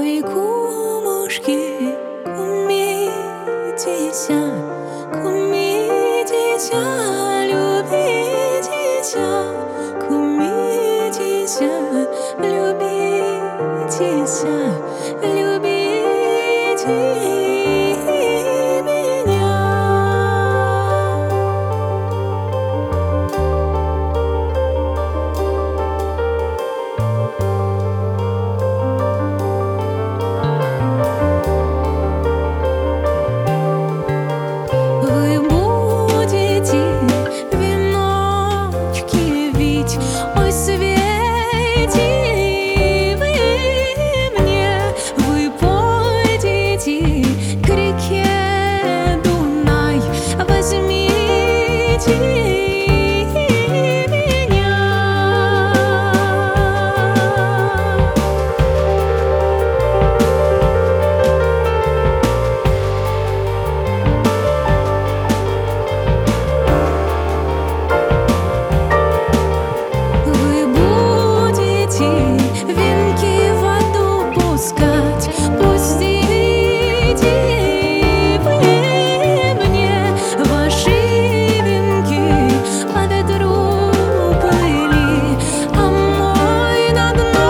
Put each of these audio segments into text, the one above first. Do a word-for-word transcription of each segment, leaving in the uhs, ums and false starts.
Ой, кумушки, кумитеся, кумитеся, любитеся, кумитеся, любитеся, любите меня. Вы будете веночки вить, ой, свети вы мне. Вы пойдете к реке Дунай, возьмите меня. Вы будете венки в воду пускать, пустите вы мне ваши венки. По ветру плыли, а мой на дно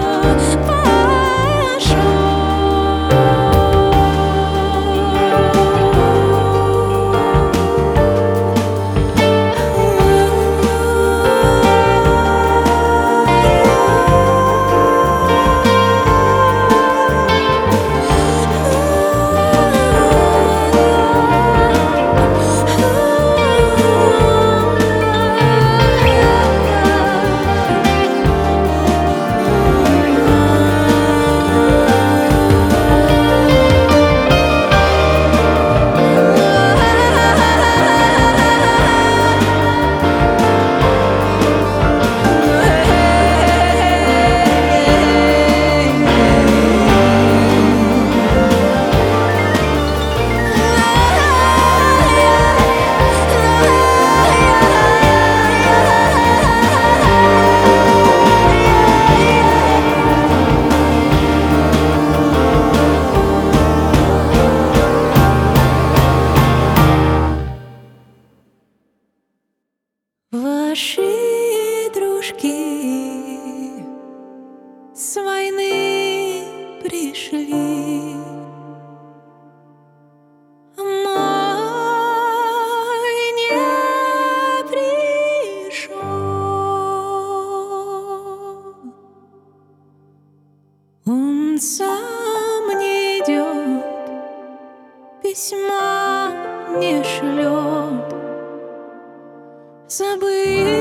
ваши дружки с войны пришли, а мой не пришел. Он сам не идет, письма не шлет, забыл